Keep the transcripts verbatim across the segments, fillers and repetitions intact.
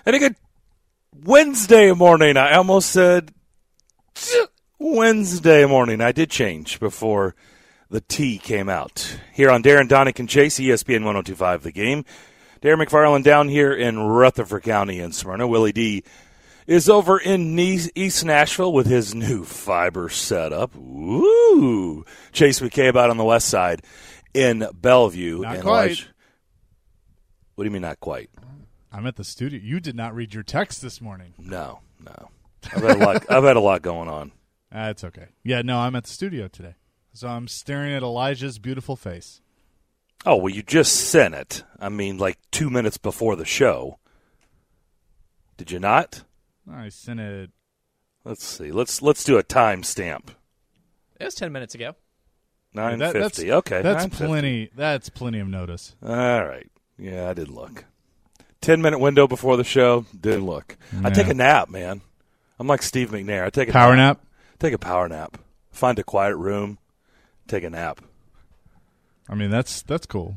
And a good Wednesday morning. I almost said Wednesday morning. I did change before the T came out. Here on Darren, Donick, and Chase, E S P N one oh two point five The Game. Darren McFarland down here in Rutherford County in Smyrna. Willie D is over in East Nashville with his new fiber setup. Woo! Chase McCabe out on the west side in Bellevue. Not and quite. Elijah, what do you mean not quite? I'm at the studio. You did not read your text this morning. No, no. I've had a lot. I've had a lot going on. That's okay. Yeah, no, I'm at the studio today, so I'm staring at Elijah's beautiful face. Oh well, you just sent it. I mean, like two minutes before the show. Did you not? I sent it. Let's see. Let's let's do a timestamp. It was ten minutes ago. Nine that, fifty. That's, okay, that's nine fifty. plenty. That's plenty of notice. All right. Yeah, I did look. Ten minute window before the show. Didn't look. Yeah. I take a nap, man. I'm like Steve McNair. I take a power nap. nap. Take a power nap. Find a quiet room. Take a nap. I mean, that's that's cool.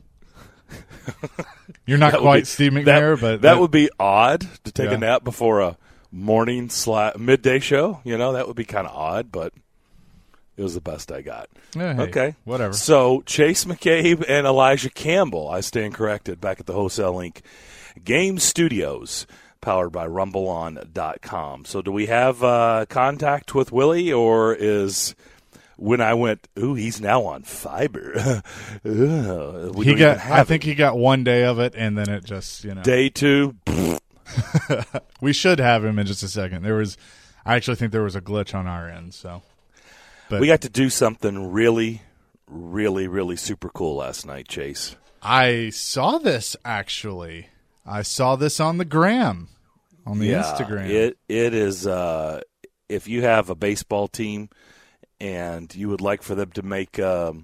You're not That would quite be- Steve McNair, that, but that, that would be odd to take Yeah. a nap before a morning sla- midday show. You know, that would be kind of odd, but it was the best I got. Yeah, hey, Okay. whatever. So Chase McCabe and Elijah Campbell, I stand corrected, back at the Wholesale Link Game Studios, powered by rumble on dot com. So do we have uh, contact with Willie, or is when I went, ooh, he's now on fiber. Ugh, we he don't got. even have I think it. he got one day of it, and then it just you know. Day two. We should have him in just a second. There was, I actually think there was a glitch on our end. So, but We got to do something really, really, really super cool last night, Chase. I saw this actually. I saw this on the gram, on the Yeah, Instagram. It it is. Uh, if you have a baseball team and you would like for them to make um,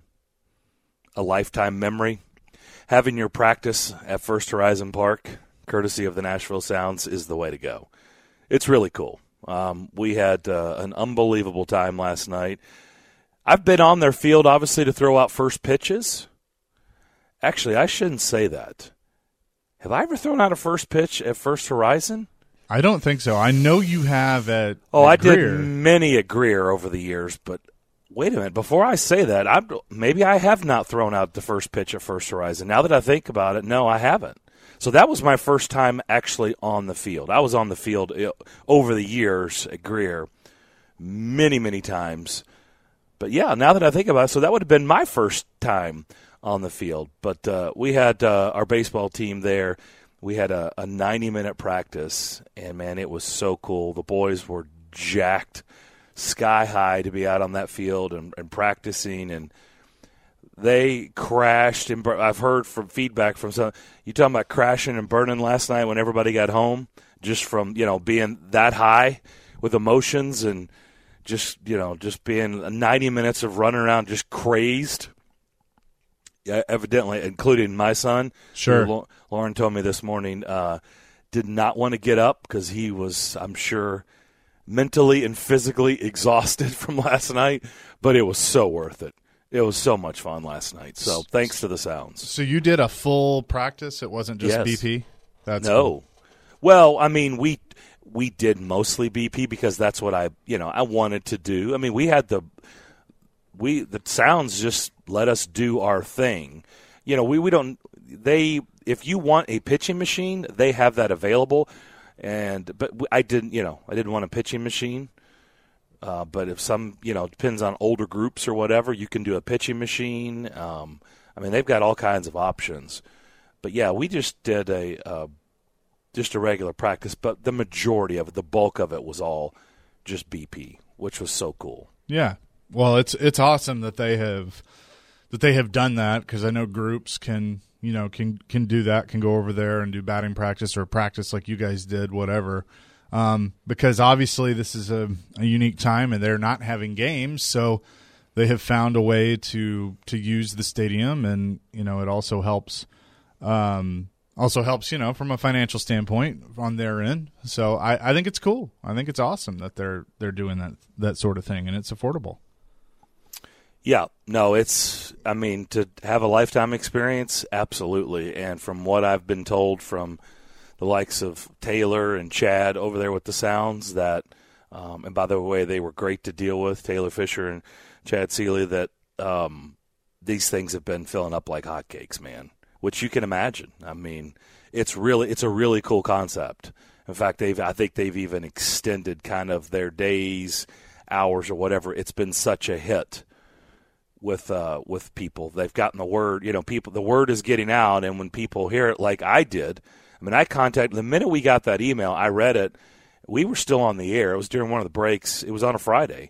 a lifetime memory, having your practice at First Horizon Park, courtesy of the Nashville Sounds, is the way to go. It's really cool. Um, we had uh, an unbelievable time last night. I've been on their field, obviously, to throw out first pitches. Actually, I shouldn't say that. Have I ever thrown out a first pitch at First Horizon? I don't think so. I know you have at. Oh, at I Greer. did many at Greer over the years, but wait a minute. Before I say that, I'm, maybe I have not thrown out the first pitch at First Horizon. Now that I think about it, no, I haven't. So that was my first time actually on the field. I was on the field uh, over the years at Greer many, many times. But, yeah, now that I think about it, so that would have been my first time on the field. But uh, we had uh, our baseball team there. We had a, a ninety-minute practice, and, man, it was so cool. The boys were jacked sky high to be out on that field and, and practicing, and they crashed. And bur- I've heard from feedback from some – you talking about crashing and burning last night when everybody got home just from, you know, being that high with emotions and just, you know, just being ninety minutes of running around just crazed. Yeah, evidently, including my son. Sure. Who Lauren told me this morning, uh, did not want to get up because he was, I'm sure, mentally and physically exhausted from last night, but it was so worth it. It was so much fun last night. So thanks to the Sounds. So you did a full practice? It wasn't just Yes. B P? That's no. cool. Well, I mean, we we did mostly B P because that's what I, you know, I wanted to do. I mean, we had the we the Sounds just let us do our thing. You know, we, we don't they if you want a pitching machine, they have that available. And but I didn't, you know, I didn't want a pitching machine. Uh, but if some, you know, depends on older groups or whatever, you can do a pitching machine. Um, I mean, they've got all kinds of options. But yeah, we just did a uh, just a regular practice, but the majority of it, the bulk of it, was all just B P, which was so cool. Yeah. Well, it's it's awesome that they have that they have done that, because I know groups can you know can can do that, can go over there and do batting practice or practice like you guys did, whatever. Um, because obviously this is a, a unique time and they're not having games, so they have found a way to to use the stadium, and you know it also helps um, also helps you know from a financial standpoint on their end. So I, I think it's cool. I think it's awesome that they're they're doing that that sort of thing, and it's affordable. Yeah, no, it's, I mean, to have a lifetime experience, absolutely. And from what I've been told from the likes of Taylor and Chad over there with the Sounds that, um, and by the way, they were great to deal with, Taylor Fisher and Chad Seeley, that um, these things have been filling up like hotcakes, man, which you can imagine. I mean, it's really it's a really cool concept. In fact, they've I think they've even extended kind of their days, hours, or whatever. It's been such a hit with uh, with people. They've gotten the word, you know, people. The word is getting out, and when people hear it, like I did, I mean, I contacted the minute we got that email. I read it. We were still on the air. It was during one of the breaks. It was on a Friday,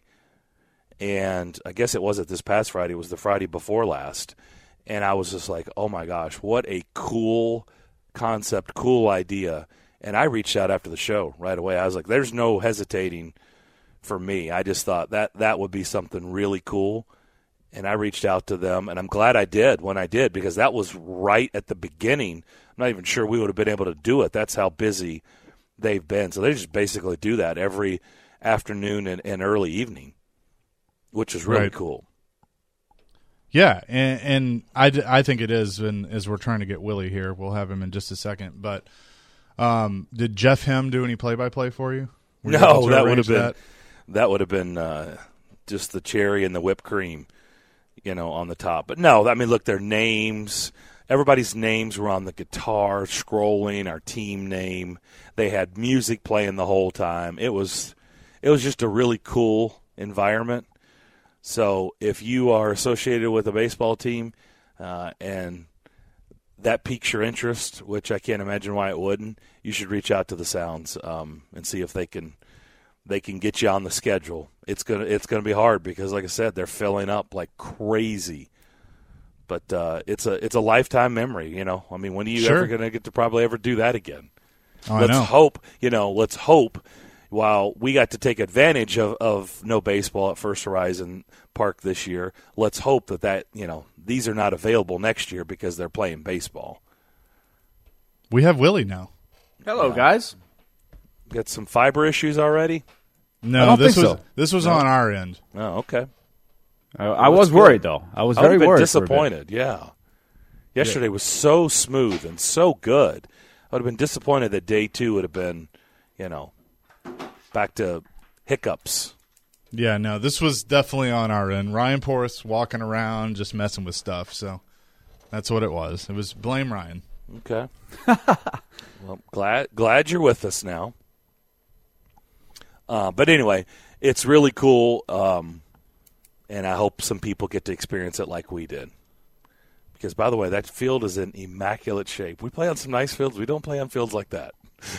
and I guess it wasn't this past Friday. It was the Friday before last, and I was just like, oh my gosh, what a cool concept, cool idea. And I reached out after the show right away. I was like, there's no hesitating for me. I just thought that that would be something really cool. And I reached out to them, and I'm glad I did when I did, because that was right at the beginning. I'm not even sure we would have been able to do it. That's how busy they've been. So they just basically do that every afternoon and, and early evening, which is really Right. cool. Yeah, and, and I, d- I think it is, and as we're trying to get Willie here, we'll have him in just a second. But um, did Jeff Hem do any play-by-play for you? Were you able No, to that would arrange have been that? that would have been uh, just the cherry and the whipped cream, you know, on the top. But no, I mean, look, their names, everybody's names were on the guitar, scrolling, our team name. They had music playing the whole time. It was, it was just a really cool environment. So if you are associated with a baseball team uh, and that piques your interest, which I can't imagine why it wouldn't, you should reach out to the Sounds um, and see if they can they can get you on the schedule. It's gonna it's gonna be hard because, like I said, they're filling up like crazy. But uh, it's a it's a lifetime memory, you know. I mean, when are you Sure. ever gonna get to probably ever do that again? Oh, I let's know. hope, you know. Let's hope. While we got to take advantage of, of no baseball at First Horizon Park this year, let's hope that, that you know these are not available next year because they're playing baseball. We have Willie now. Hello, guys. Got some fiber issues already? No, I don't this think was so. this was on our end. Oh, okay. I, I was good. worried, though. I was I would very have been worried. for a bit. disappointed, yeah. Yesterday was so smooth and so good. I would have been disappointed that day two would have been, you know, back to hiccups. Yeah, no, this was definitely on our end. Ryan Porras walking around just messing with stuff, so that's what it was. It was blame Ryan. Okay. Well, glad glad you're with us now. Uh, but anyway, it's really cool, um, and I hope some people get to experience it like we did. Because, by the way, that field is in immaculate shape. We play on some nice fields. We don't play on fields like that.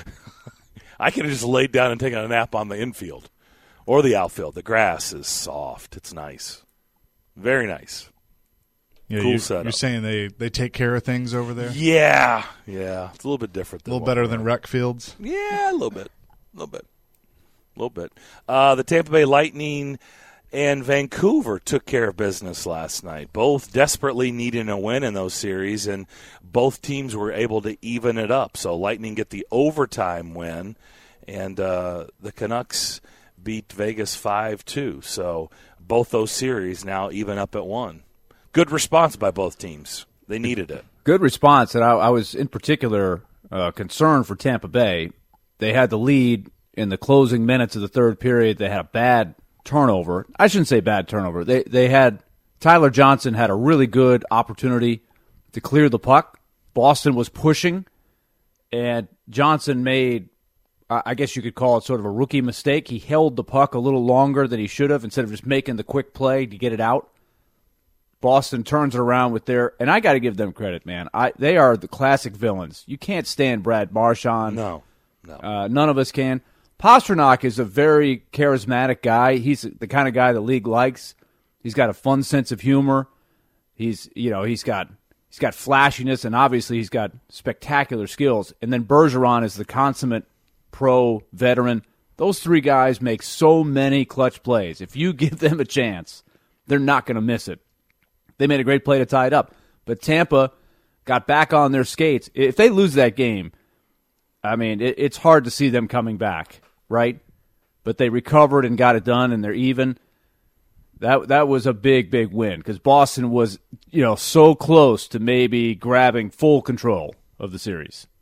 I could have just laid down and taken a nap on the infield or the outfield. The grass is soft. It's nice. Very nice. Yeah, Cool you, setup. You're saying they, they take care of things over there? Yeah. Yeah. It's a little bit different. A Than little what better we're than at. rec fields? Yeah, a little bit. A little bit. A little bit. Uh, the Tampa Bay Lightning and Vancouver took care of business last night, both desperately needing a win in those series, and both teams were able to even it up. So Lightning get the overtime win, and uh, the Canucks beat Vegas five two. So both those series now even up at one. Good response by both teams. They needed it. Good response, and I, I was in particular uh, concerned for Tampa Bay. They had the lead in the closing minutes of the third period. They had a bad turnover. I shouldn't say bad turnover. They they had Tyler Johnson had a really good opportunity to clear the puck. Boston was pushing, and Johnson made, I guess you could call it sort of a rookie mistake. He held the puck a little longer than he should have instead of just making the quick play to get it out. Boston turns it around with their, and I got to give them credit, man. I they are the classic villains. You can't stand Brad Marchand. No, no. Uh, none of us can. Pasternak is a very charismatic guy. He's the kind of guy the league likes. He's got a fun sense of humor. He's, you know, he's got he's got flashiness, and obviously he's got spectacular skills. And then Bergeron is the consummate pro veteran. Those three guys make so many clutch plays. If you give them a chance, they're not going to miss it. They made a great play to tie it up. But Tampa got back on their skates. If they lose that game, I mean, it, it's hard to see them coming back, right? But they recovered and got it done, and they're even. That that was a big, big win because Boston was, you know, so close to maybe grabbing full control of the series.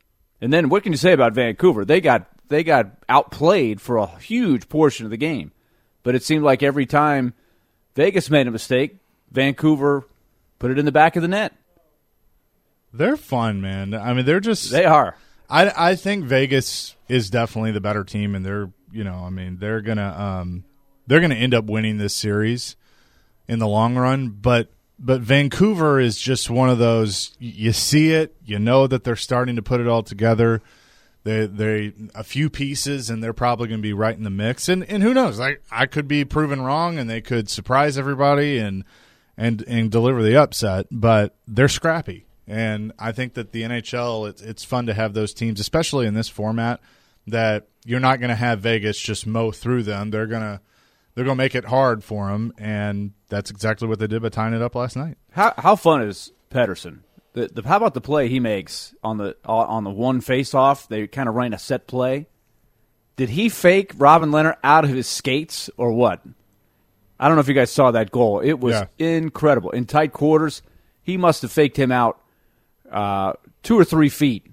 And then what can you say about Vancouver? They got they got outplayed for a huge portion of the game. But it seemed like every time Vegas made a mistake, Vancouver put it in the back of the net. They're fun, man. I mean, they're just They are. I I think Vegas is definitely the better team, and they're you know I mean they're gonna um they're gonna end up winning this series in the long run. But but Vancouver is just one of those, you see it, you know that they're starting to put it all together. They they a few pieces, and they're probably going to be right in the mix. And and who knows? I I could be proven wrong, and they could surprise everybody and and and deliver the upset. But they're scrappy. And I think that the N H L, it's, it's fun to have those teams, especially in this format, that you're not going to have Vegas just mow through them. They're gonna they're gonna make it hard for them, and that's exactly what they did by tying it up last night. How how fun is Pettersson? The, the how about the play he makes on the on the one face-off? They kind of ran a set play. Did he fake Robin Lehner out of his skates or what? I don't know if you guys saw that goal. It was Yeah. incredible in tight quarters. He must have faked him out. Uh, two or three feet.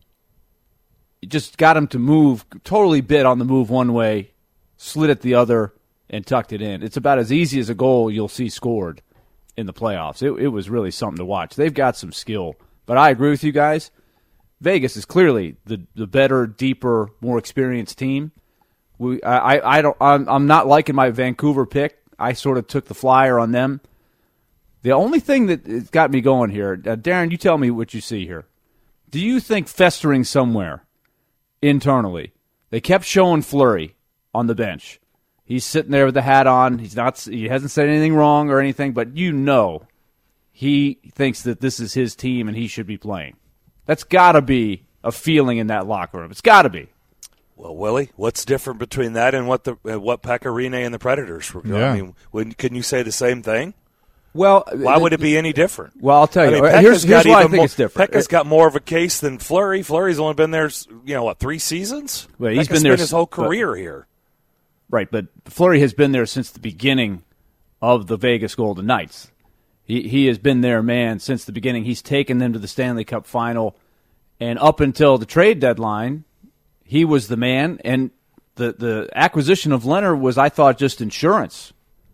It just got him to move, totally bit on the move one way, slid it the other, and tucked it in. It's about as easy as a goal you'll see scored in the playoffs. It, it was really something to watch. They've got some skill. But I agree with you guys. Vegas is clearly the, the better, deeper, more experienced team. We, I, I, I don't, I'm, I'm not liking my Vancouver pick. I sort of took the flyer on them. The only thing that has got me going here, uh, Darren, you tell me what you see here. Do you think festering somewhere internally? They kept showing Fleury on the bench. He's sitting there with the hat on. He's not. He hasn't said anything wrong or anything, but you know he thinks that this is his team and he should be playing. That's got to be a feeling in that locker room. It's got to be. Well, Willie, what's different between that and what the uh, what Pekka Rinne and the Predators were doing? Yeah. I mean, wouldn't, couldn't you say the same thing? Well, Why would it be any different? Well, I'll tell you. I mean, here's Pekka's here's got why I even think more, it's different. Pekka's got more of a case than Fleury. Fleury's only been there, you know, what, three seasons? Well, he's Pekka's been there his whole but- career here. Right, but Fleury has been there since the beginning of the Vegas Golden Knights. He he has been their man since the beginning. He's taken them to the Stanley Cup final, and up until the trade deadline, he was the man. And the the acquisition of Leonard was, I thought, just insurance.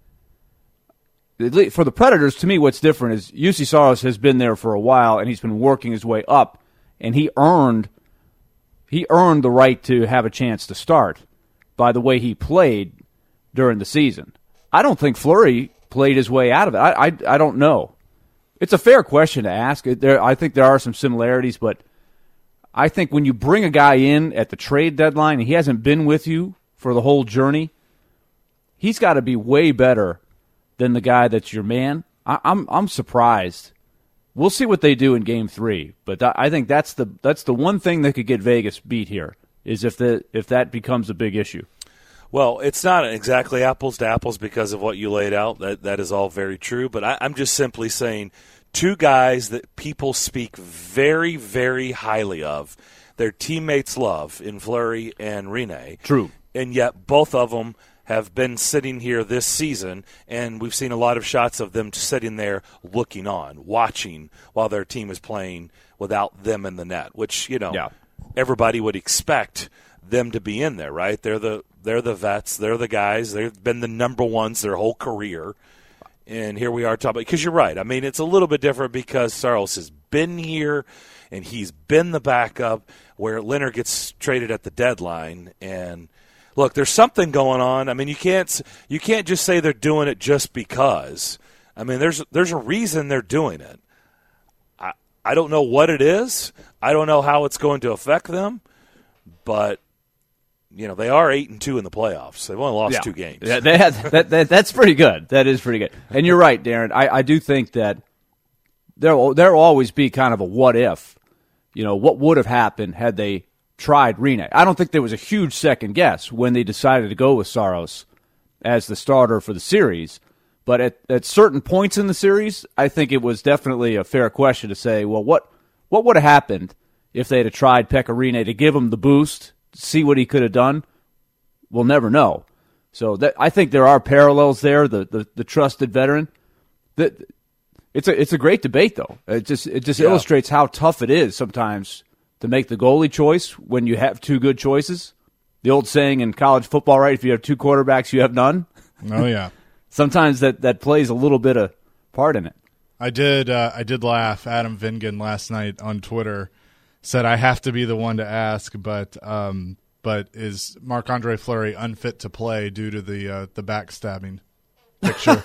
For the Predators, to me, what's different is U C Saros has been there for a while, and he's been working his way up, and he earned he earned the right to have a chance to start by the way he played during the season. I don't think Fleury played his way out of it. I, I, I don't know. It's a fair question to ask. There, I think there are some similarities, but I think when you bring a guy in at the trade deadline and he hasn't been with you for the whole journey, he's got to be way better than the guy that's your man. I, I'm I'm surprised. We'll see what they do in Game Three, but th- I think that's the that's the one thing that could get Vegas beat here is if the if that becomes a big issue. Well, it's not exactly apples to apples because of what you laid out. That that is all very true. But I, I'm just simply saying two guys that people speak very, very highly of, their teammates love in Fleury and Rinne. True. And yet both of them have been sitting here this season, and we've seen a lot of shots of them sitting there looking on, watching while their team is playing without them in the net, which, you know, Yeah. everybody would expect them to be in there, right? They're the they're the vets. They're the guys. They've been the number ones their whole career. And here we are talking – because you're right. I mean, it's a little bit different because Saros has been here, and he's been the backup where Leonard gets traded at the deadline. And, look, there's something going on. I mean, you can't you can't just say they're doing it just because. I mean, there's there's a reason they're doing it. I, I don't know what it is. I don't know how it's going to affect them. But – you know, they are eight and two in the playoffs. They've only lost Yeah. two games. Yeah, they had, that, that, that's pretty good. That is pretty good. And you're right, Darren. I, I do think that there will there will always be kind of a what if. You know, what would have happened had they tried Rinne? I don't think there was a huge second guess when they decided to go with Saros as the starter for the series. But at, at certain points in the series, I think it was definitely a fair question to say, well, what what would have happened if they had tried Pekka Rinne to give him the boost, see what he could have done? We'll never know. So that, I think there are parallels there. The the, the trusted veteran. That it's a it's a great debate though. It just it just Yeah. illustrates how tough it is sometimes to make the goalie choice when you have two good choices. The old saying in college football, right? If you have two quarterbacks, you have none. Oh yeah. Sometimes that, that plays a little bit of part in it. I did. Uh, I did laugh. Adam Vingan last night on Twitter said, "I have to be the one to ask, but um, but is Marc-Andre Fleury unfit to play due to the uh, the backstabbing picture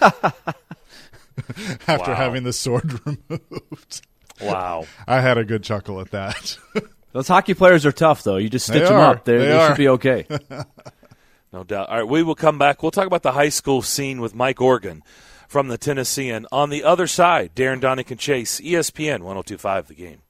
after Wow. having the sword removed?" Wow. I had a good chuckle at that. Those hockey players are tough, though. You just stitch They them are. up. They're, They they are. should be okay. No doubt. All right, we will come back. We'll talk about the high school scene with Mike Organ from the Tennessean. On the other side, Darren Donick and Chase, E S P N one oh two point five The Game.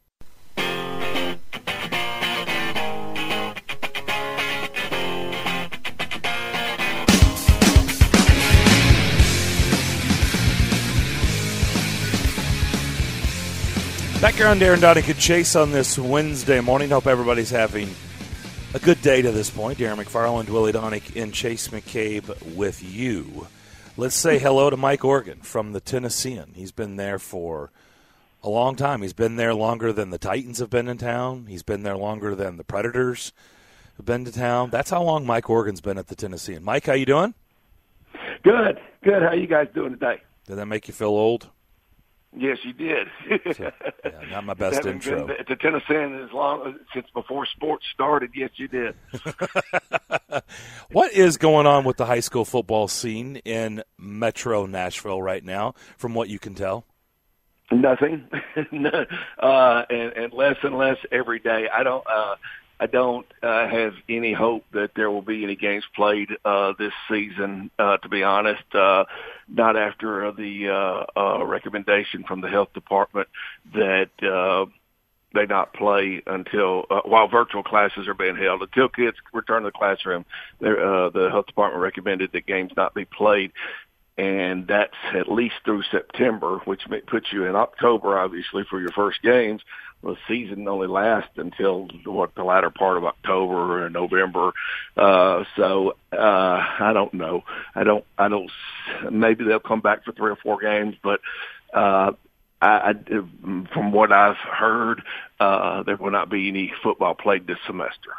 Back here on Darren Donick and Chase on this Wednesday morning. Hope everybody's having a good day to this point. Darren McFarland, Willie Donick, and Chase McCabe with you. Let's say hello to Mike Organ from the Tennessean. He's been there for a long time. He's been there longer than the Titans have been in town. He's been there longer than the Predators have been to town. That's how long Mike Organ's been at the Tennessean. Mike, how you doing? Good, good. How you guys doing today? Did that make you feel old? Yes, you did. So, yeah, not my best Having intro. been to Tennessee as long since before sports started. Yes, you did. What is going on with the high school football scene in Metro Nashville right now, from what you can tell? Nothing, no, uh, and, and less and less every day. I don't. Uh, I don't uh, have any hope that there will be any games played uh, this season, uh, to be honest. Uh, not after the uh, uh, recommendation from the health department that uh, they not play until, uh, while virtual classes are being held. Until kids return to the classroom, uh, the health department recommended that games not be played. And that's at least through September, which puts you in October, obviously, for your first games. The season only lasts until what the latter part of October or November. Uh, so uh, I don't know. I don't. I don't. Maybe they'll come back for three or four games, but uh, I, I, from what I've heard, uh, there will not be any football played this semester.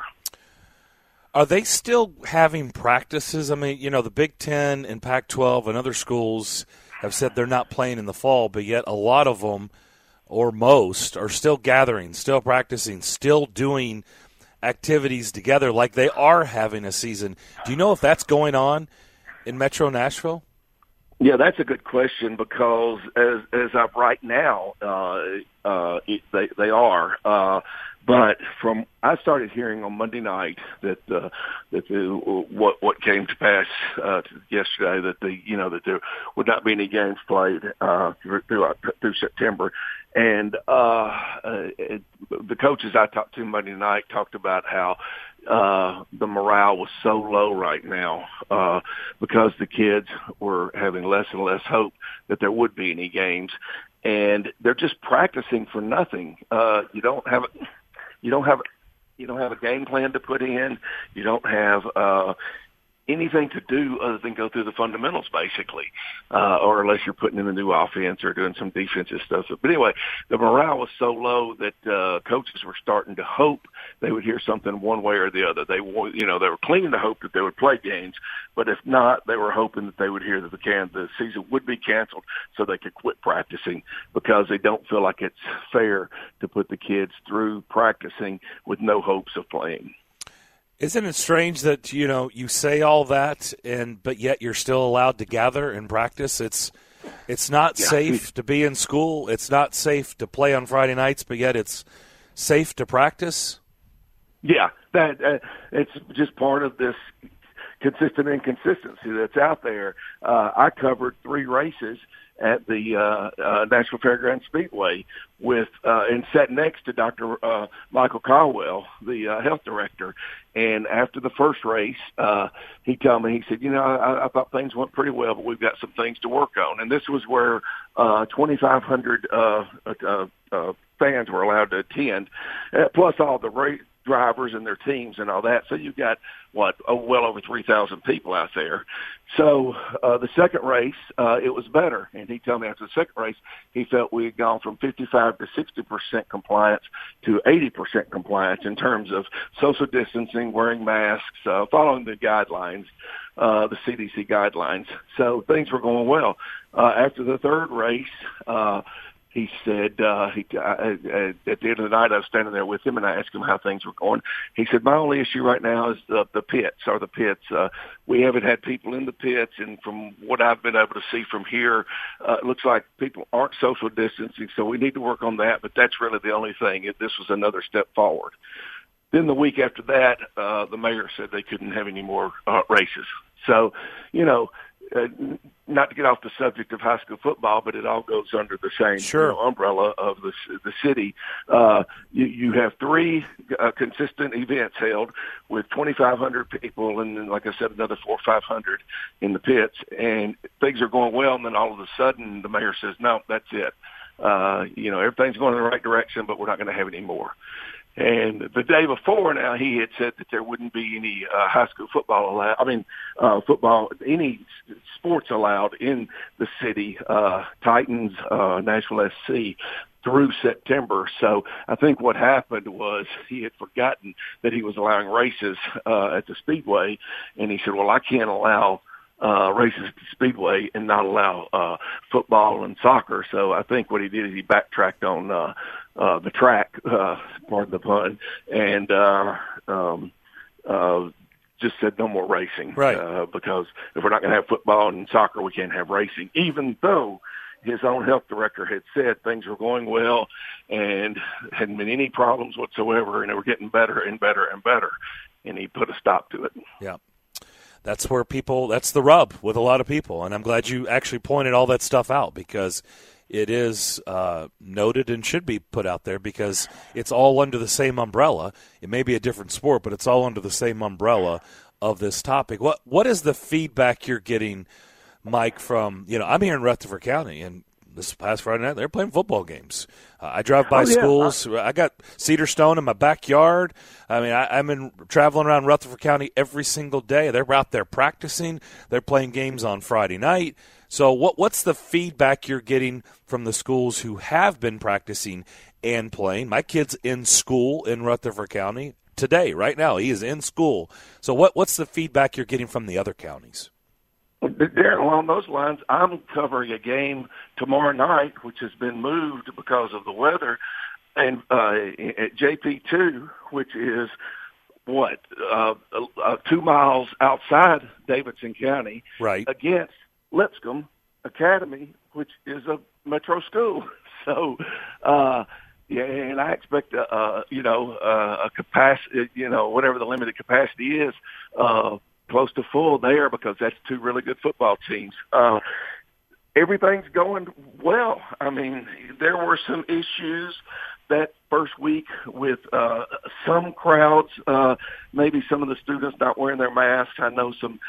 Are they still having practices? I mean, you know, the Big Ten and Pac twelve and other schools have said they're not playing in the fall, but yet a lot of them, or most, are still gathering, still practicing, still doing activities together like they are having a season. Do you know if that's going on in Metro Nashville? Yeah, that's a good question because as as of right now, uh, uh, it, they they are. Uh, But from I started hearing on Monday night that uh, that the, what what came to pass uh, yesterday that the you know that there would not be any games played uh, through through, through September, and uh, uh, it, the coaches I talked to Monday night talked about how uh, the morale was so low right now uh, because the kids were having less and less hope that there would be any games, and they're just practicing for nothing. Uh, you don't have it. You don't have you don't have a game plan to put in. You don't have uh, anything to do other than go through the fundamentals, basically, uh, or unless you're putting in a new offense or doing some defensive stuff. But anyway, the morale was so low that uh, coaches were starting to hope they would hear something one way or the other. They, you know, they were clinging to hope that they would play games, but if not, they were hoping that they would hear that the can the season would be canceled so they could quit practicing because they don't feel like it's fair to put the kids through practicing with no hopes of playing. Isn't it strange that, you know, you say all that and but yet you're still allowed to gather and practice? It's it's not Yeah. safe to be in school. It's not safe to play on Friday nights, but yet it's safe to practice. Yeah, that uh, it's just part of this consistent inconsistency that's out there. Uh, I covered three races at the uh, uh, Nashville Fairgrounds Speedway with uh, and sat next to Doctor Uh, Michael Caldwell, the uh, health director. And after the first race, uh, he told me, he said, you know, I, I thought things went pretty well, but we've got some things to work on. And this was where uh, twenty-five hundred uh, uh, uh, fans were allowed to attend, uh, plus all the race. drivers and their teams and all that. So you've got, what, oh, well over three thousand people out there. So uh, the second race, uh, it was better. And he told me after the second race, he felt we had gone from fifty-five to sixty percent compliance to eighty percent compliance in terms of social distancing, wearing masks, uh, following the guidelines, uh, the C D C guidelines. So things were going well. Uh, after the third race, uh, he said, uh, he, uh, uh, at the end of the night, I was standing there with him, and I asked him how things were going. He said, my only issue right now is the, the pits, or the pits. Uh, we haven't had people in the pits, and from what I've been able to see from here, uh, it looks like people aren't social distancing, so we need to work on that, but that's really the only thing. It, this was another step forward. Then the week after that, uh, the mayor said they couldn't have any more uh, races. So, you know, Uh, not to get off the subject of high school football, but it all goes under the same sure. you know, umbrella of the the city. Uh, you, you have three uh, consistent events held with twenty-five hundred people, and then, like I said, another four or five hundred in the pits, and things are going well. And then all of a sudden, the mayor says, "No, that's it. Uh, you know, everything's going in the right direction, but we're not going to have any more." And the day before now, he had said that there wouldn't be any uh, high school football allowed. I mean, uh, football, any sports allowed in the city, uh, Titans, uh, Nashville S C, through September. So I think what happened was he had forgotten that he was allowing races uh, at the Speedway, and he said, well, I can't allow Uh, races at the Speedway and not allow uh, football and soccer. So I think what he did is he backtracked on uh, uh, the track, uh, pardon the pun, and uh, um, uh, just said no more racing. Right. Uh, because if we're not going to have football and soccer, we can't have racing, even though his own health director had said things were going well and hadn't been any problems whatsoever, and they were getting better and better and better. And he put a stop to it. Yeah. That's where people, that's the rub with a lot of people. And I'm glad you actually pointed all that stuff out, because it is uh, noted and should be put out there, because it's all under the same umbrella. It may be a different sport, but it's all under the same umbrella of this topic. What What is the feedback you're getting, Mike, from, you know, I'm here in Rutherford County, and this past Friday night, they're playing football games. Uh, I drive by oh, yeah. schools. I, I got Cedar Stone in my backyard. I mean, I, I'm in traveling around Rutherford County every single day. They're out there practicing. They're playing games on Friday night. So what what's the feedback you're getting from the schools who have been practicing and playing? My kid's in school in Rutherford County today, right now. He is in school. So what what's the feedback you're getting from the other counties? Darren, along those lines, I'm covering a game tomorrow night, which has been moved because of the weather, and uh, at J P two, which is, what, uh, uh, two miles outside Davidson County, right, against Lipscomb Academy, which is a metro school. So, uh, yeah, and I expect, uh, uh, you know, uh, a capacity, you know, whatever the limited capacity is, uh, close to full there, because that's two really good football teams. Uh, everything's going well. I mean, there were some issues that first week with uh, some crowds, uh, maybe some of the students not wearing their masks. I know some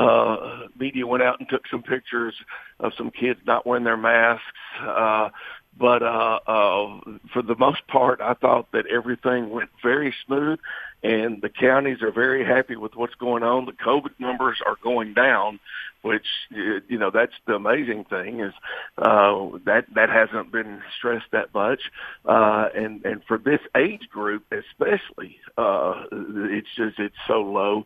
uh, media went out and took some pictures of some kids not wearing their masks. Uh, but uh, uh, for the most part, I thought that everything went very smooth, and the counties are very happy with what's going on. The COVID numbers are going down, which, you know, that's the amazing thing, is uh, that that hasn't been stressed that much. Uh, and, and for this age group especially, uh, it's just, it's so low.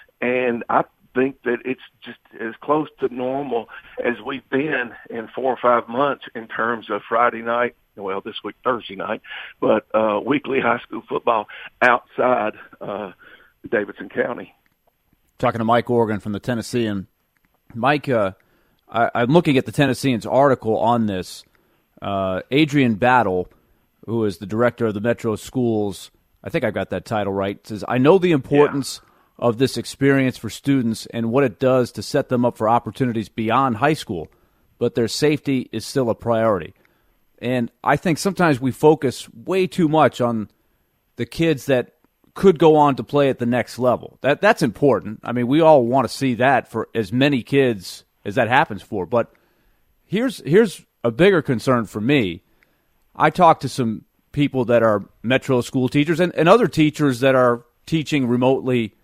And I think that it's just as close to normal as we've been in four or five months in terms of Friday night, well, this week, Thursday night, but uh, weekly high school football outside uh, Davidson County. Talking to Mike Organ from the Tennessean. Mike, uh, I, I'm looking at the Tennessean's article on this. Uh, Adrian Battle, who is the director of the Metro Schools, I think I got that title right, says, I know the importance yeah. of this experience for students and what it does to set them up for opportunities beyond high school, but their safety is still a priority. And I think sometimes we focus way too much on the kids that could go on to play at the next level. That That's important. I mean, we all want to see that for as many kids as that happens for. But here's here's a bigger concern for me. I talked to some people that are Metro school teachers and, and other teachers that are teaching remotely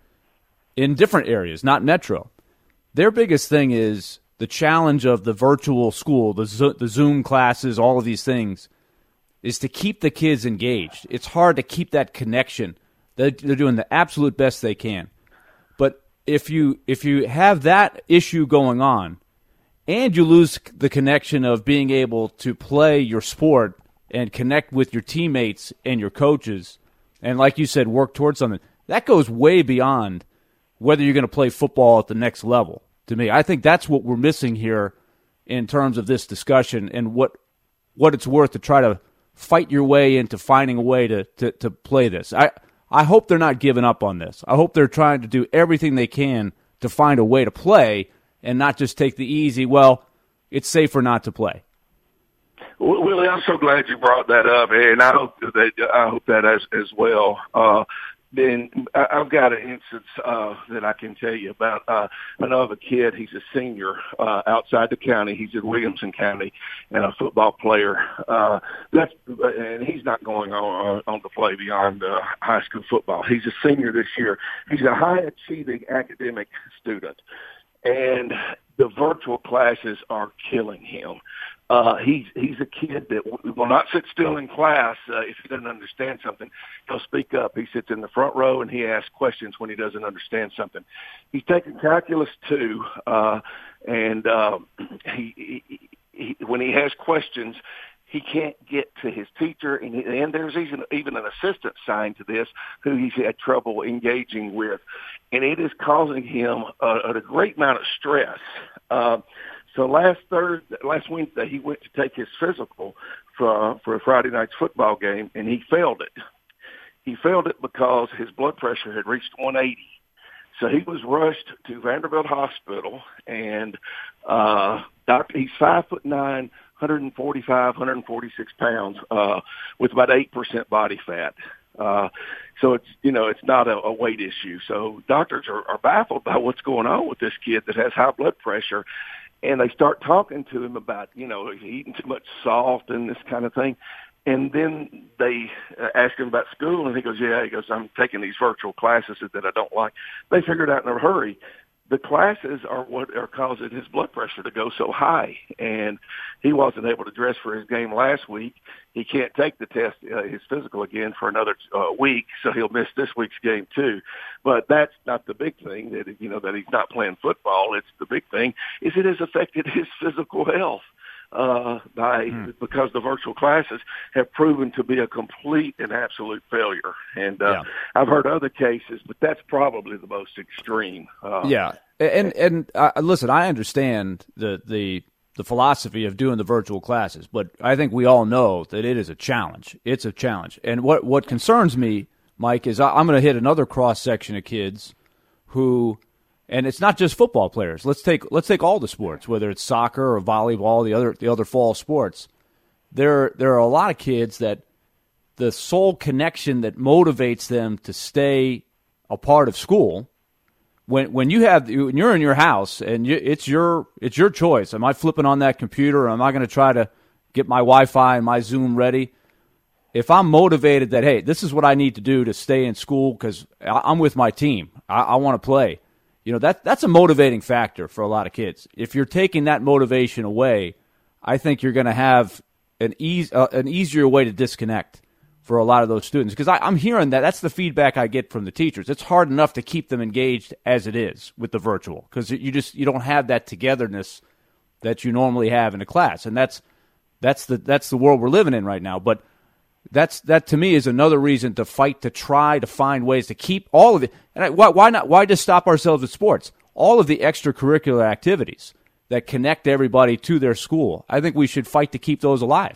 in different areas, not Metro. Their biggest thing is the challenge of the virtual school, the Zo- the Zoom classes, all of these things, is to keep the kids engaged. It's hard to keep that connection. They're, they're doing the absolute best they can. But if you if you have that issue going on and you lose the connection of being able to play your sport and connect with your teammates and your coaches, and like you said, work towards something, that goes way beyond whether you're going to play football at the next level. To me, I think that's what we're missing here in terms of this discussion and what what it's worth to try to fight your way into finding a way to, to, to play this. I, I hope they're not giving up on this. I hope they're trying to do everything they can to find a way to play and not just take the easy, well, it's safer not to play. Well, Willie, I'm so glad you brought that up, and I hope that I hope that as as well. Uh, then I've got an instance uh, that I can tell you about. Uh, I know of a kid. He's a senior uh, outside the county. He's in Williamson County, and a football player. Uh, that's and he's not going on on to play beyond uh, high school football. He's a senior this year. He's a high achieving academic student, and the virtual classes are killing him. Uh, he's he's a kid that will not sit still in class uh, if he doesn't understand something. He'll speak up. He sits in the front row and he asks questions when he doesn't understand something. He's taking calculus two, uh, and uh, he, he, he when he has questions, he can't get to his teacher, and, he, and there's even even an assistant signed to this who he's had trouble engaging with, and it is causing him a, a great amount of stress. Uh, So last Thursday, last Wednesday, he went to take his physical for for a Friday night's football game, and he failed it. He failed it because his blood pressure had reached one eighty. So he was rushed to Vanderbilt Hospital, and uh, doctor, he's five foot nine, one forty-five, one forty-six pounds, uh, with about eight percent body fat. Uh, so it's, you know, it's not a, a weight issue. So doctors are, are baffled by what's going on with this kid that has high blood pressure. And they start talking to him about, you know, eating too much salt and this kind of thing. And then they ask him about school, and he goes, yeah, he goes, I'm taking these virtual classes that I don't like. They figured out in a hurry the classes are what are causing his blood pressure to go so high. And he wasn't able to dress for his game last week. He can't take the test, uh, his physical again for another uh, week, so he'll miss this week's game too. But that's not the big thing, that, you know, that he's not playing football. It's the big thing is it has affected his physical health. Uh, by mm. because the virtual classes have proven to be a complete and absolute failure. And uh, yeah. I've heard other cases, but that's probably the most extreme. Uh, yeah, and and uh, listen, I understand the the the philosophy of doing the virtual classes, but I think we all know that it is a challenge. It's a challenge, and what what concerns me, Mike, is I, I'm going to hit another cross section of kids who. And it's not just football players. Let's take let's take all the sports, whether it's soccer or volleyball, the other the other fall sports. There there are a lot of kids that the sole connection that motivates them to stay a part of school, when when you have when you're in your house and you, it's your it's your choice. Am I flipping on that computer, or am I going to try to get my Wi-Fi and my Zoom ready? If I'm motivated that, hey, this is what I need to do to stay in school because I'm with my team, I, I want to play. You know, that that's a motivating factor for a lot of kids. If you're taking that motivation away, I think you're going to have an ease, uh, an easier way to disconnect for a lot of those students. Because I'm hearing that. That's the feedback I get from the teachers. It's hard enough to keep them engaged as it is with the virtual because you just you don't have that togetherness that you normally have in a class. And that's that's the that's the world we're living in right now. But That's that to me is another reason to fight, to try to find ways to keep all of it. And I, why, why not? Why just stop ourselves at sports? All of the extracurricular activities that connect everybody to their school. I think we should fight to keep those alive.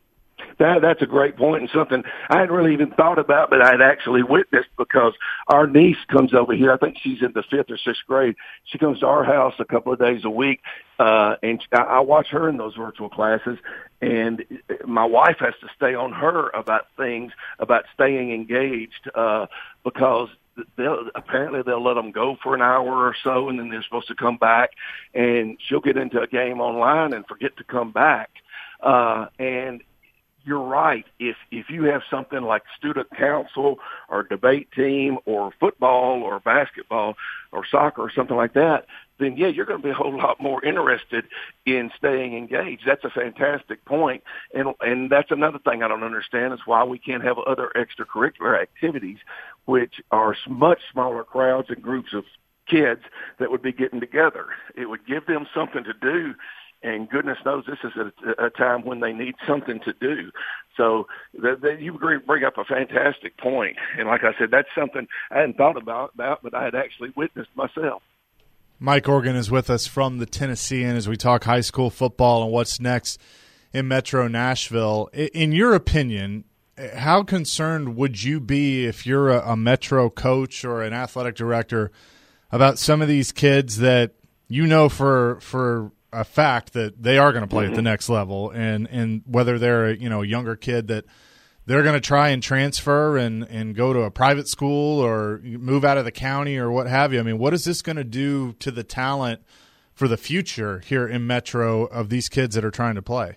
That, that's a great point, and something I hadn't really even thought about, but I had actually witnessed because our niece comes over here. I think she's in the fifth or sixth grade. She comes to our house a couple of days a week, uh, and I, I watch her in those virtual classes, and my wife has to stay on her about things, about staying engaged, uh, because they'll, apparently they'll let them go for an hour or so, and then they're supposed to come back, and she'll get into a game online and forget to come back. Uh, and you're right. If if you have something like student council or debate team or football or basketball or soccer or something like that, then, yeah, you're going to be a whole lot more interested in staying engaged. That's a fantastic point. And, and that's another thing I don't understand is why we can't have other extracurricular activities, which are much smaller crowds and groups of kids that would be getting together. It would give them something to do. And goodness knows this is a, a time when they need something to do. So that, that you bring up a fantastic point. And like I said, that's something I hadn't thought about, about, but I had actually witnessed myself. Mike Organ is with us from the Tennessean as we talk high school football and what's next in Metro Nashville. In your opinion, how concerned would you be if you're a, a Metro coach or an athletic director about some of these kids that you know for for a fact that they are going to play mm-hmm. at the next level, and, and whether they're a, you know, a younger kid that they're going to try and transfer and, and go to a private school or move out of the county or what have you? I mean, what is this going to do to the talent for the future here in Metro of these kids that are trying to play?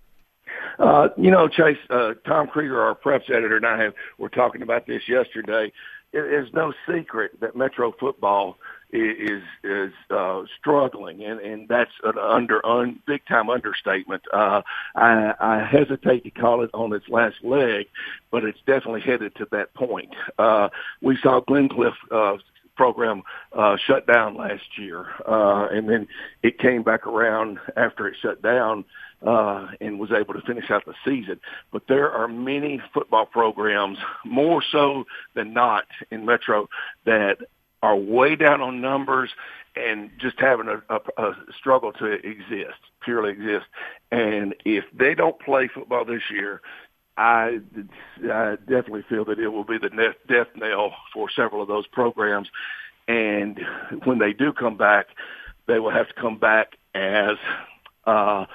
Uh, you know, Chase, uh, Tom Krieger, our preps editor, and I have, were talking about this yesterday. It is no secret that Metro football is is uh, struggling, and, and that's an under un, big time understatement. Uh, I, I hesitate to call it on its last leg, but it's definitely headed to that point. Uh, we saw Glencliff uh, program uh, shut down last year, uh, and then it came back around after it shut down uh, and was able to finish out the season. But there are many football programs, more so than not in Metro, that are way down on numbers and just having a, a, a struggle to exist, purely exist. And if they don't play football this year, I, I definitely feel that it will be the death knell for several of those programs. And when they do come back, they will have to come back as uh,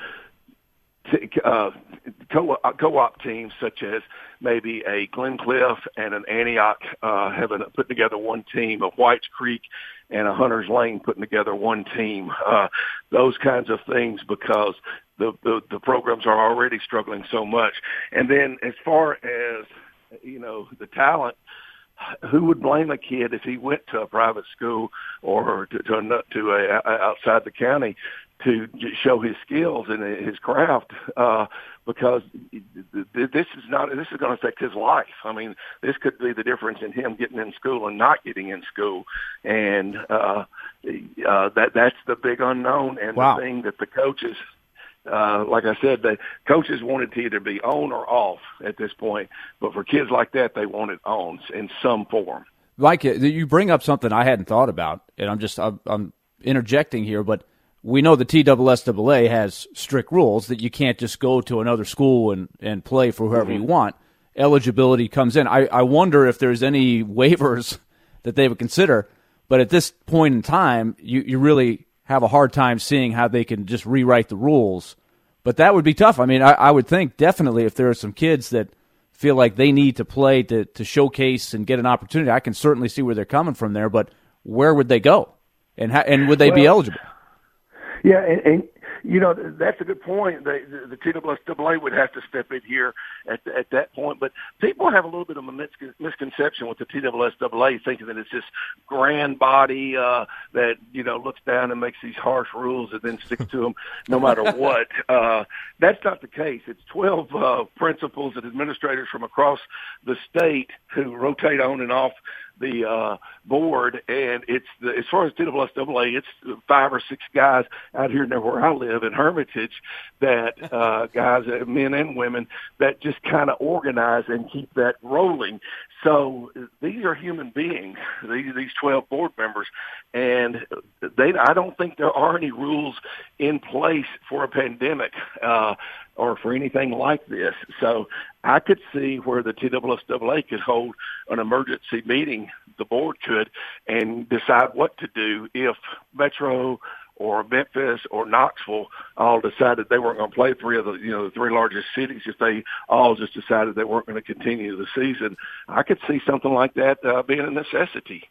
t- uh, co- co-op teams such as maybe a Glencliff and an Antioch uh, having put together one team, a Whites Creek and a Hunter's Lane putting together one team. Uh, those kinds of things, because the, the the programs are already struggling so much. And then as far as, you know, the talent, who would blame a kid if he went to a private school or to to, a, to a, outside the county to show his skills and his craft, uh, because this is not, this is going to affect his life. I mean, this could be the difference in him getting in school and not getting in school. And, uh, uh, that, that's the big unknown and wow. the thing that the coaches, uh, like I said, the coaches wanted to either be on or off at this point, but for kids like that, they want it on in some form. Like, you bring up something I hadn't thought about, and I'm just, I'm, I'm interjecting here, but we know the T S S A A has strict rules that you can't just go to another school and, and play for whoever mm-hmm. you want. Eligibility comes in. I, I wonder if there's any waivers that they would consider, but at this point in time, you, you really have a hard time seeing how they can just rewrite the rules. But that would be tough. I mean, I, I would think definitely if there are some kids that feel like they need to play to, to showcase and get an opportunity, I can certainly see where they're coming from there, but where would they go? And how, and would they well, be eligible? Yeah, and, and you know, that's a good point. The, the, the T S S A A would have to step in here at at that point. But people have a little bit of a misconception with the T S S A A, thinking that it's this grand body uh, that, you know, looks down and makes these harsh rules and then sticks to them no matter what. Uh, that's not the case. It's twelve uh, principals and administrators from across the state who rotate on and off the uh, board, and it's the, as far as T S S A A, it's five or six guys out here near where I live in Hermitage that uh, guys, men and women, that just kind of organize and keep that rolling. So these are human beings, these these twelve board members, and they I don't think there are any rules in place for a pandemic uh, or for anything like this. So I could see where the T S S A A could hold an emergency meeting, the board could, and decide what to do if Metro or Memphis or Knoxville all decided they weren't going to play three of the, you know, the three largest cities. If they all just decided they weren't going to continue the season, I could see something like that uh, being a necessity.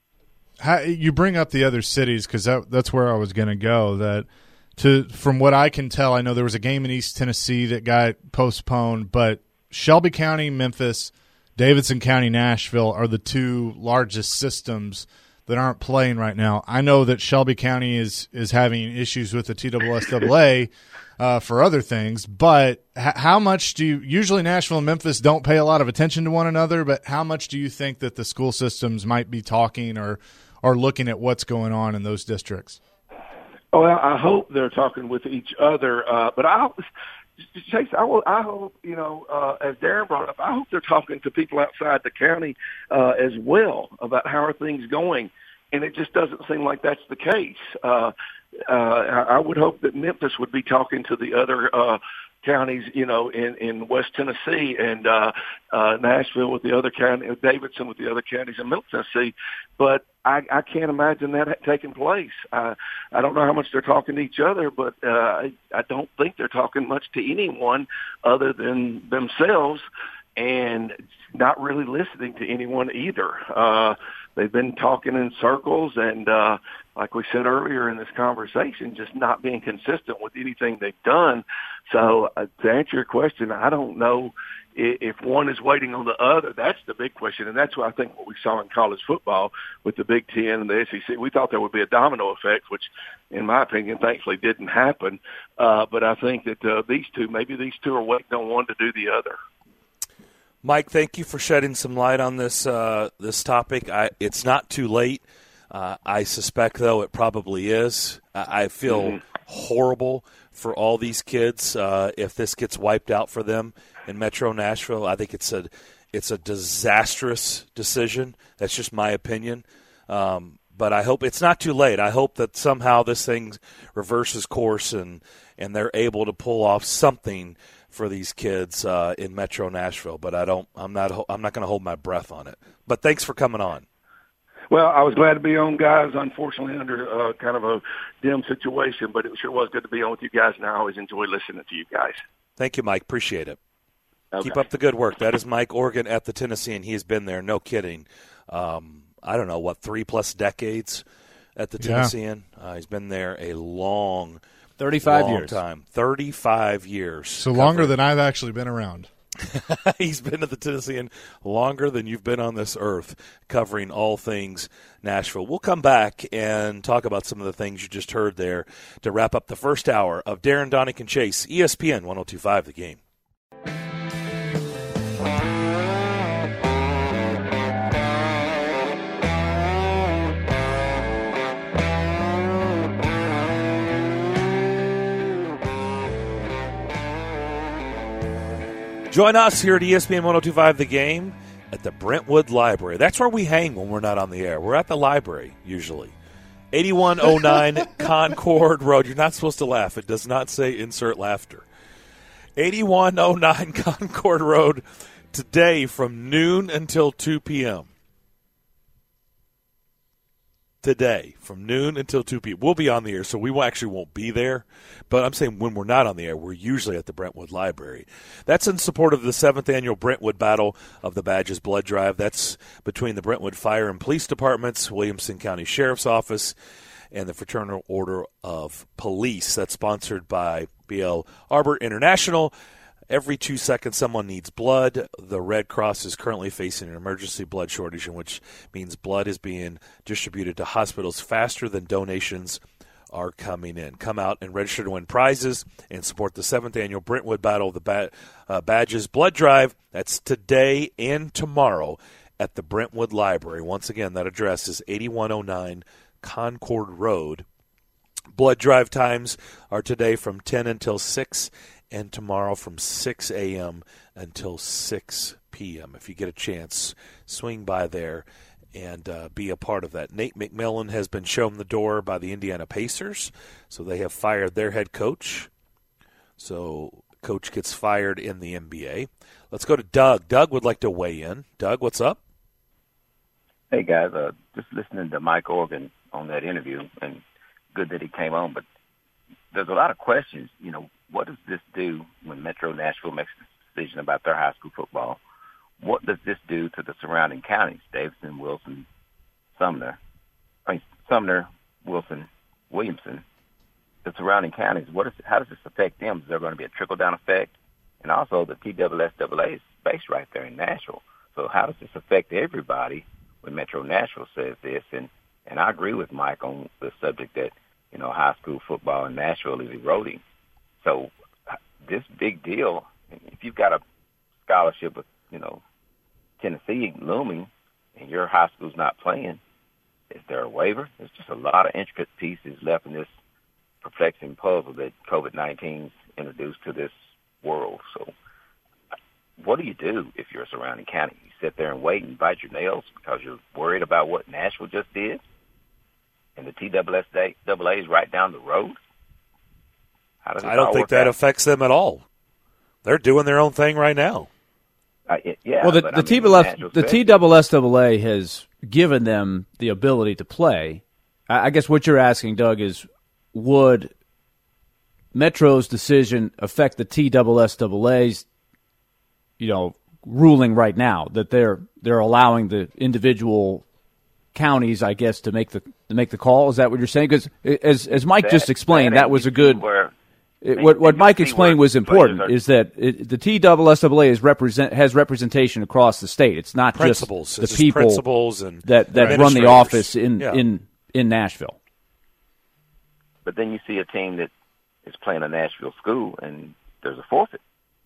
How, you bring up the other cities because that, that's where I was going to go. That to from what I can tell, I know there was a game in East Tennessee that got postponed, but Shelby County, Memphis, Davidson County, Nashville are the two largest systems that aren't playing right now. I know that Shelby County is is having issues with the T S S A A uh, for other things, but h- how much do you – usually Nashville and Memphis don't pay a lot of attention to one another, but how much do you think that the school systems might be talking or, or looking at what's going on in those districts? Oh, well, I hope they're talking with each other, uh, but I hope – Chase, I, will, I hope, you know, uh, as Darren brought up, I hope they're talking to people outside the county uh, as well about how are things going, and it just doesn't seem like that's the case. Uh, uh, I would hope that Memphis would be talking to the other uh, counties, you know, in, in West Tennessee, and uh, uh, Nashville with the other county, Davidson with the other counties in Middle Tennessee, but I, I can't imagine that taking place. Uh, I don't know how much they're talking to each other, but uh, I, I don't think they're talking much to anyone other than themselves, and not really listening to anyone either. Uh, they've been talking in circles, and uh, like we said earlier in this conversation, just not being consistent with anything they've done. So uh, to answer your question, I don't know if one is waiting on the other. That's the big question, and that's what I think what we saw in college football with the Big Ten and the S E C. We thought there would be a domino effect, which, in my opinion, thankfully didn't happen. Uh, but I think that uh, these two, maybe these two are waiting on one to do the other. Mike, thank you for shedding some light on this uh, this topic. I, it's not too late. Uh, I suspect, though, it probably is. I, I feel mm-hmm. horrible for all these kids uh, if this gets wiped out for them in Metro Nashville. I think it's a it's a disastrous decision. That's just my opinion. Um, but I hope it's not too late. I hope that somehow this thing reverses course and, and they're able to pull off something for these kids uh, in Metro Nashville. But I don't. I'm not. I'm not going to hold my breath on it. But thanks for coming on. Well, I was glad to be on, guys. Unfortunately, under uh, kind of a dim situation, but it sure was good to be on with you guys, and I always enjoy listening to you guys. Thank you, Mike. Appreciate it. Okay. Keep up the good work. That is Mike Organ at the Tennessean. He's been there, no kidding. Um, I don't know, what, three-plus decades at the Tennessean? Yeah. Uh, he's been there a long, thirty-five long years. time. thirty-five years. So covering. Longer than I've actually been around. He's been at the Tennessean longer than you've been on this earth, covering all things Nashville. We'll come back and talk about some of the things you just heard there to wrap up the first hour of Darren, Donick, and Chase, E S P N one oh two point five The Game. Join us here at E S P N one oh two point five The Game at the Brentwood Library. That's where we hang when we're not on the air. We're at the library, usually. eighty-one oh nine Concord Road. You're not supposed to laugh. It does not say insert laughter. eighty-one oh nine Concord Road today from noon until two p.m. Today, from noon until two p.m. We'll be on the air, so we actually won't be there. But I'm saying when we're not on the air, we're usually at the Brentwood Library. That's in support of the seventh Annual Brentwood Battle of the Badges Blood Drive. That's between the Brentwood Fire and Police Departments, Williamson County Sheriff's Office, and the Fraternal Order of Police. That's sponsored by B L Arbor International. Every two seconds, someone needs blood. The Red Cross is currently facing an emergency blood shortage, which means blood is being distributed to hospitals faster than donations are coming in. Come out and register to win prizes and support the seventh Annual Brentwood Battle of the ba- uh, Badges Blood Drive. That's today and tomorrow at the Brentwood Library. Once again, that address is eighty-one oh nine Concord Road. Blood drive times are today from ten until six and tomorrow from six a.m. until six p.m. If you get a chance, swing by there and uh, be a part of that. Nate McMillan has been shown the door by the Indiana Pacers, so they have fired their head coach. So coach gets fired in the N B A. Let's go to Doug. Doug would like to weigh in. Doug, what's up? Hey, guys. Uh, just listening to Mike Organ on that interview, and good that he came on, but there's a lot of questions. You know, what does this do when Metro Nashville makes a decision about their high school football? What does this do to the surrounding counties, Davidson, Wilson, Sumner? I mean, Sumner, Wilson, Williamson, the surrounding counties. What is, how does this affect them? Is there going to be a trickle-down effect And also the T S S A is based right there in Nashville. So how does this affect everybody when Metro Nashville says this? And, and I agree with Mike on the subject that, you know, high school football in Nashville is eroding. So this big deal, if you've got a scholarship with, you know, Tennessee looming and your high school's not playing, is there a waiver? There's just a lot of intricate pieces left in this perplexing puzzle that COVID nineteen's introduced to this world. So what do you do if you're a surrounding county? You sit there and wait and bite your nails because you're worried about what Nashville just did? And the T S S A is right down the road? How does it I don't all think work that out? affects them at all. They're doing their own thing right now. Uh, it- yeah, Well, the, but the, I mean, T when S S Nashville the said T it- S S A has given them the ability to play. I I guess what you're asking, Doug, is would Metro's decision affect the T S S A's, you know, ruling right now that they're they're allowing the individual counties, I guess, to make the to make the call? Is that what you're saying? Because as as Mike that- just explained, that that was a and good. you see where- It, and- what what and you Mike see explained where was important players are- is that it, the T S S A is represent has representation across the state. It's not Principals. just It's the just people principals and that that run the administrators. office in Yeah. in in Nashville. But then you see a team that is playing a Nashville school, and there's a forfeit.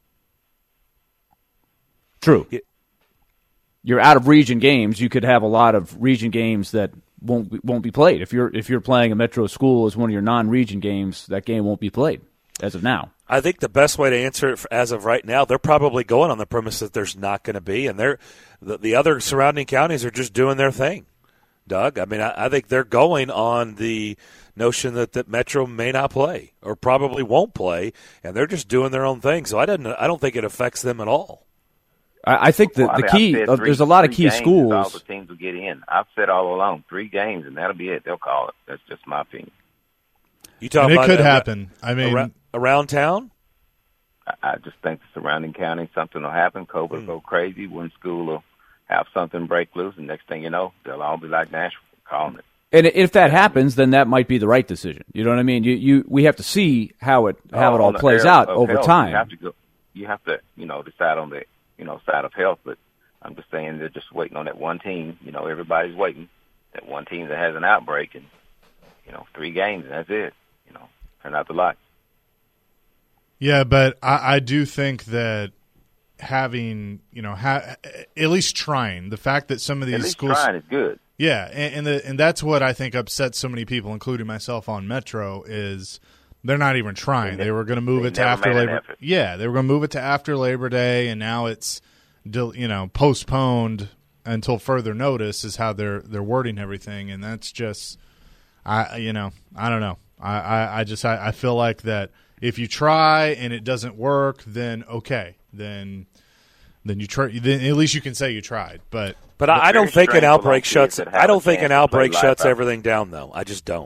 True. Yeah. You're out of region games. You could have a lot of region games that won't be, won't be played. If you're if you're playing a Metro school as one of your non-region games, that game won't be played as of now. I think the best way to answer it as of right now, they're probably going on the premise that there's not going to be, and they're the, the other surrounding counties are just doing their thing. Doug, I mean, I, I think they're going on the notion that, that Metro may not play or probably won't play, and they're just doing their own thing. So I don't, I don't think it affects them at all. I, I think the, Well, I the mean, key I've said uh, three- there's a lot of three key games is schools. All the teams will get in. I've said all along, three games, and that'll be it. They'll call it. That's just my opinion. You talking And it about could that happen. I mean, around, around town? I, I just think the surrounding county, something will happen. COVID will go crazy. One school will have something break loose, and next thing you know, they'll all be like Nashville calling it. And if that happens, then that might be the right decision. You know what I mean? You you we have to see how it how it Oh, all on the plays area out of over health, time. You have to go. You have to, you know, decide on the, you know, side of health. But I'm just saying they're just waiting on that one team. You know, everybody's waiting. That one team that has an outbreak, and you know, three games, and that's it. You know, turn out the lights. yeah, but I, I do think that having, you know, ha- at least trying, the fact that some of these At least schools, trying is good. yeah, and and, the, and that's what I think upsets so many people, including myself, on Metro is they're not even trying. They They were going to move they it to never after made an Labor. effort. Yeah, they were going to move it to after Labor Day, and now it's, del- you know, postponed until further notice is how they're they're wording everything, and that's just, I you know, I don't know. I, I, I just I, I feel like that if you try and it doesn't work, then okay, then then you try. Then at least you can say you tried. But But I, I don't very think an strange for outbreak those kids shuts. that have I a don't think chance an to play outbreak live shuts out. everything down, though. I just don't.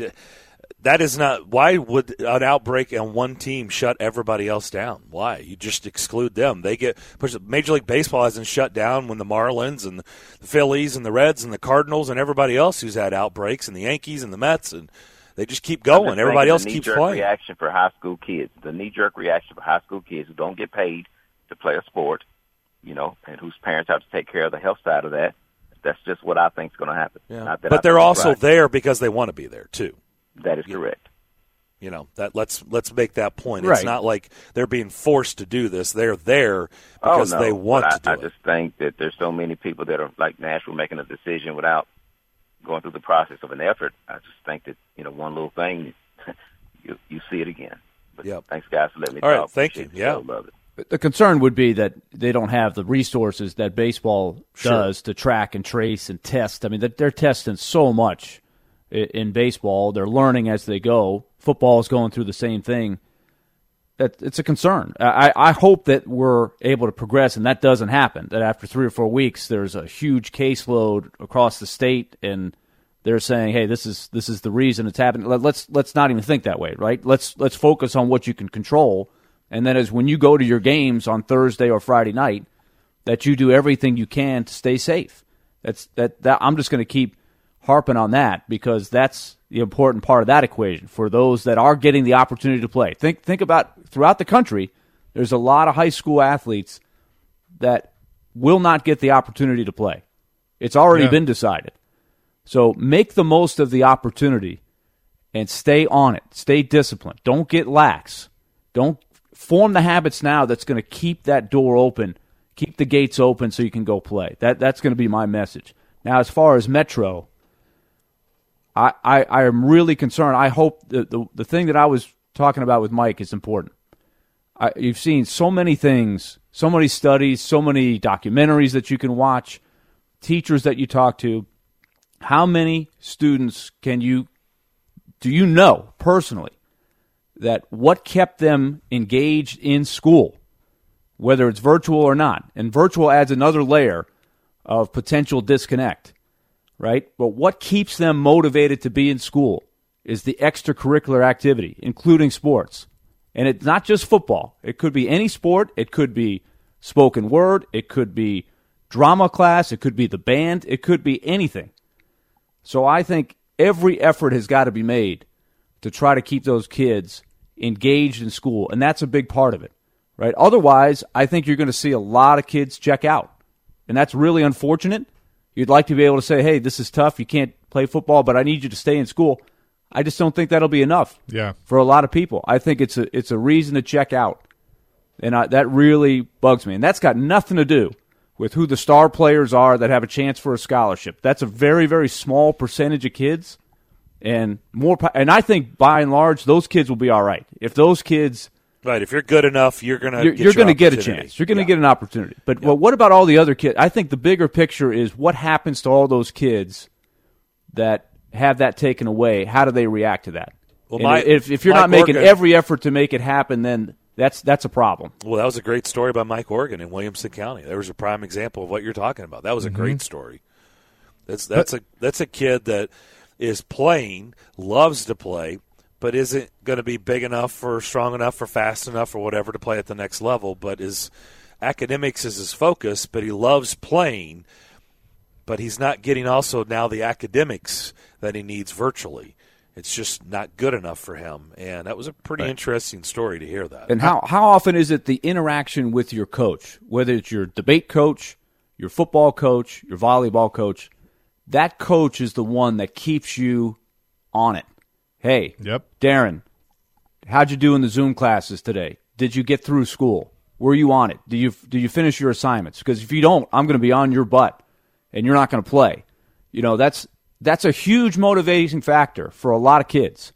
That is not. Why would an outbreak on one team shut everybody else down? Why? You just exclude them. They get Major League Baseball hasn't shut down when the Marlins and the Phillies and the Reds and the Cardinals and everybody else who's had outbreaks and the Yankees and the Mets, and they just keep I'm going. just Everybody thinking else the keeps knee-jerk playing. reaction for high school kids. The knee-jerk reaction for high school kids who don't get paid to play a sport, you know, and whose parents have to take care of the health side of that. That's just what I think is going to happen. Yeah. Not that I But they're think it's also right. there because they want to be there too. That is correct. You know that let's let's make that point. Right. It's not like they're being forced to do this. They're there because oh, no. they want but to do I, it. I just think that there's so many people that are like Nashville making a decision without going through the process of an effort. I just think that, you know, one little thing, you you see it again. But Yep. thanks, guys, for letting me All right, talk. thank Appreciate you. the Yeah. show. Love it. The concern would be that they don't have the resources that baseball Sure. does to track and trace and test. I mean, that they're testing so much i- in baseball. They're learning as they go. Football is going through the same thing. That it's a concern. I, I hope that we're able to progress, and that doesn't happen. That after three or four weeks, there's a huge caseload across the state, and they're saying, "Hey, this is this is the reason it's happening." Let, let's let's not even think that way, right? Let's let's focus on what you can control. And then as when you go to your games on Thursday or Friday night, that you do everything you can to stay safe. That's that, that I'm just going to keep harping on that because that's the important part of that equation for those that are getting the opportunity to play. Think think about throughout the country, There's a lot of high school athletes that will not get the opportunity to play. It's already yeah. been decided. So make the most of the opportunity and stay on it. Stay disciplined. Don't get lax. Don't form the habits now that's going to keep that door open, keep the gates open so you can go play. That That's going to be my message. Now, as far as Metro, I, I, I am really concerned. I hope the, the, the thing that I was talking about with Mike is important. I, you've seen so many things, so many studies, so many documentaries that you can watch, teachers that you talk to. How many students can you, do you know personally that what kept them engaged in school, whether it's virtual or not? And virtual adds another layer of potential disconnect, right? But what keeps them motivated to be in school is the extracurricular activity, including sports. And it's not just football. It could be any sport. It could be spoken word. It could be drama class. It could be the band. It could be anything. So I think every effort has got to be made to try to keep those kids engaged in school, and that's a big part of it, right? Otherwise, I think you're going to see a lot of kids check out, and that's really unfortunate. You'd like to be able to say, hey, this is tough. You can't play football, but I need you to stay in school. I just don't think that'll be enough yeah. for a lot of people. I think it's a it's a reason to check out, and I, that really bugs me. And that's got nothing to do with who the star players are that have a chance for a scholarship. That's a very, very small percentage of kids, and more. And I think by and large, those kids will be all right. If those kids, right, if you're good enough, you're gonna you're, get you're going to get a opportunity. chance. You're going to yeah. get an opportunity. But yeah. well, what about all the other kids? I think the bigger picture is what happens to all those kids that have that taken away. How do they react to that? Well, my, if if you're Mike not making Organ, every effort to make it happen, then that's that's a problem. Well, that was a great story by Mike Organ in Williamson County. There was a prime example of what you're talking about. That was a mm-hmm. great story. That's that's but, a that's a kid that is playing, loves to play, but isn't going to be big enough or strong enough or fast enough or whatever to play at the next level. But his academics is his focus, but he loves playing, but he's not getting also now the academics that he needs virtually. It's just not good enough for him, and that was a pretty right. interesting story to hear that. And how how often is it the interaction with your coach, whether it's your debate coach, your football coach, your volleyball coach, that coach is the one that keeps you on it. Hey, yep. Darren, how'd you do in the Zoom classes today? Did you get through school? Were you on it? Do you do you finish your assignments? Because if you don't, I'm going to be on your butt, and you're not going to play. You know, that's that's a huge motivating factor for a lot of kids.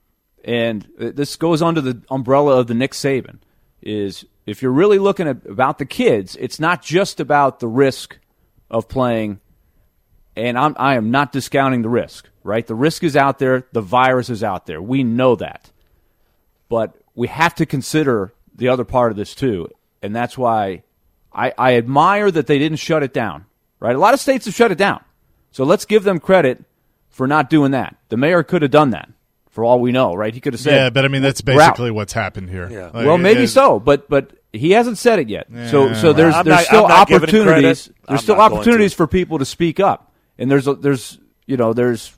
And this goes under the umbrella of the Nick Saban, is if you're really looking at about the kids, it's not just about the risk of playing, and I'm, I am not discounting the risk, right? The risk is out there. The virus is out there. We know that. But we have to consider the other part of this too, and that's why I, I admire that they didn't shut it down, right? A lot of states have shut it down. So let's give them credit for not doing that. The mayor could have done that, for all we know, right? He could have said, yeah, but I mean that's basically what's happened here. Yeah. Like, well, maybe it, so, but but he hasn't said it yet. Yeah, so so there's I'm there's not, still I'm not opportunities. There's I'm still not going opportunities to. for people to speak up, and there's a, there's you know there's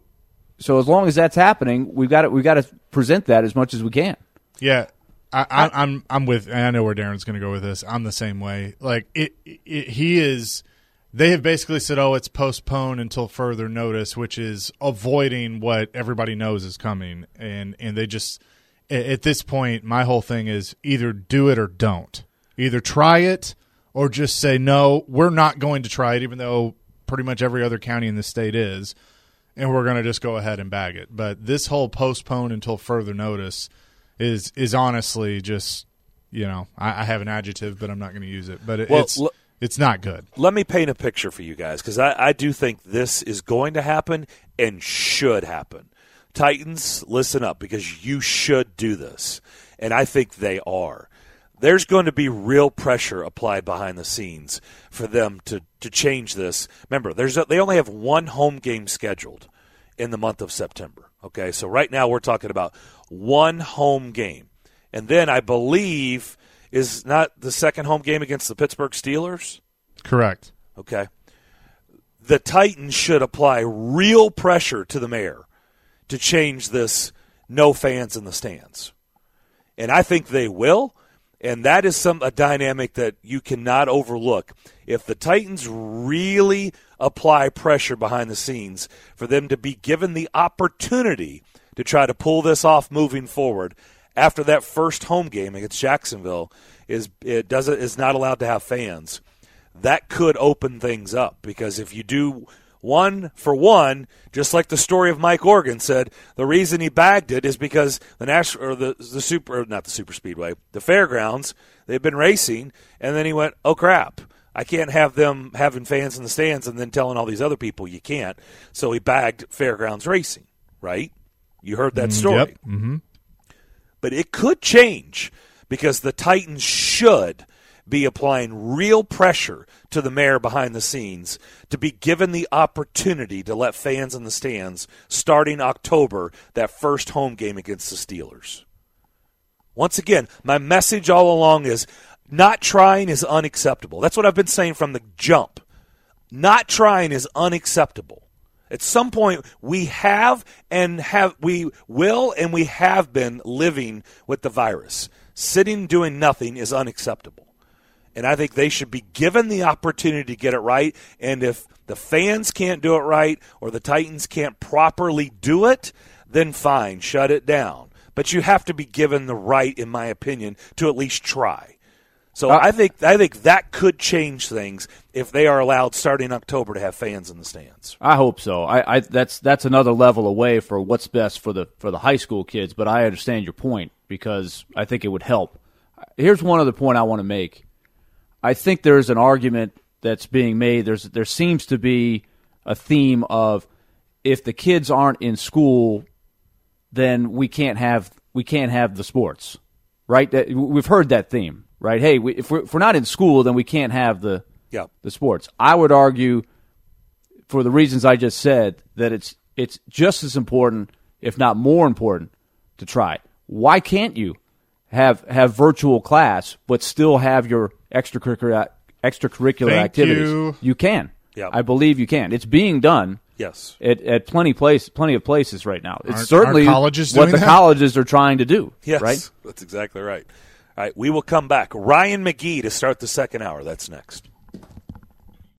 so as long as that's happening, we've got to we've got to present that as much as we can. Yeah. I, I, I'm I'm with. I know where Darren's going to go with this. I'm the same way. Like it, it, he is. They have basically said, "Oh, it's postponed until further notice," which is avoiding what everybody knows is coming. And and they just at this point, my whole thing is either do it or don't. Either try it or just say no. We're not going to try it, even though pretty much every other county in the state is, and we're going to just go ahead and bag it. But this whole postpone until further notice is is honestly just, you know, I, I have an adjective, but I'm not going to use it. But it, well, it's l- it's not good. Let me paint a picture for you guys, because I, I do think this is going to happen and should happen. Titans, listen up, because you should do this, and I think they are. There's going to be real pressure applied behind the scenes for them to, to change this. Remember, there's a, they only have one home game scheduled in the month of September. Okay, so right now we're talking about one home game. And then I believe is not the second home game against the Pittsburgh Steelers? Correct. Okay. The Titans should apply real pressure to the mayor to change this no fans in the stands. And I think they will. And that is some a dynamic that you cannot overlook. If the Titans really apply pressure behind the scenes for them to be given the opportunity to try to pull this off moving forward after that first home game against Jacksonville is it doesn't is not allowed to have fans, that could open things up. Because if you do one for one, just like the story of Mike Organ said, the reason he bagged it is because the national or the the super or not the super speedway, the fairgrounds, they've been racing, and then he went, oh crap, I can't have them having fans in the stands and then telling all these other people you can't. So he bagged fairgrounds racing, right? You heard that story. Yep. Mm-hmm. But it could change because the Titans should be applying real pressure to the mayor behind the scenes to be given the opportunity to let fans in the stands starting October, that first home game against the Steelers. Once again, my message all along is not trying is unacceptable. That's what I've been saying from the jump. Not trying is unacceptable. At some point, we have and have we will and we have been living with the virus. Sitting doing nothing is unacceptable. And I think they should be given the opportunity to get it right. And if the fans can't do it right or the Titans can't properly do it, then fine, shut it down. But you have to be given the right, in my opinion, to at least try. So uh, I think I think that could change things if they are allowed starting October to have fans in the stands. I hope so. I, I that's that's another level away for what's best for the for the high school kids. But I understand your point because I think it would help. Here's one other point I want to make. I think there's an argument that's being made. There's there seems to be a theme of if the kids aren't in school, then we can't have we can't have the sports, right? That, we've heard that theme, right? Hey, we, if, we're, if we're not in school, then we can't have the yeah. the sports. I would argue, for the reasons I just said, that it's it's just as important, if not more important, to try. Why can't you have have virtual class but still have your extracurricular extracurricular Thank activities? You. You can. Yeah. I believe you can. It's being done. Yes. At, at plenty place, plenty of places right now. It's Aren't- certainly aren't colleges what doing the that? colleges are trying to do. Yes. Right. That's exactly right. All right, we will come back. Ryan McGee to start the second hour. That's next.